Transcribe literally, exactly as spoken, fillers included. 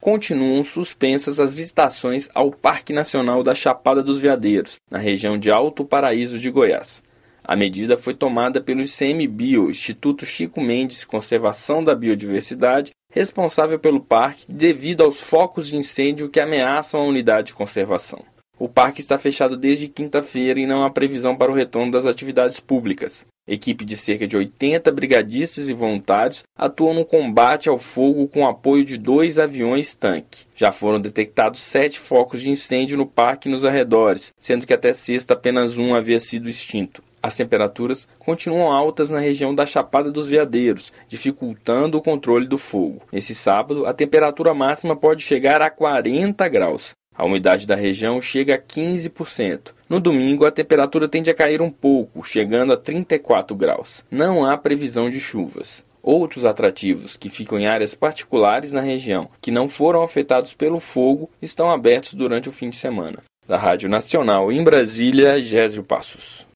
continuam suspensas as visitações ao Parque Nacional da Chapada dos Veadeiros, na região de Alto Paraíso de Goiás. A medida foi tomada pelo I C M Bio, Instituto Chico Mendes Conservação da Biodiversidade, responsável pelo parque, devido aos focos de incêndio que ameaçam a unidade de conservação. O parque está fechado desde quinta-feira e não há previsão para o retorno das atividades públicas. Equipe de cerca de oitenta brigadistas e voluntários atuam no combate ao fogo com apoio de dois aviões-tanque. Já foram detectados sete focos de incêndio no parque e nos arredores, sendo que até sexta apenas um havia sido extinto. As temperaturas continuam altas na região da Chapada dos Veadeiros, dificultando o controle do fogo. Nesse sábado, a temperatura máxima pode chegar a quarenta graus. A umidade da região chega a quinze por cento. No domingo, a temperatura tende a cair um pouco, chegando a trinta e quatro graus. Não há previsão de chuvas. Outros atrativos que ficam em áreas particulares na região, que não foram afetados pelo fogo, estão abertos durante o fim de semana. Da Rádio Nacional em Brasília, Gésio Passos.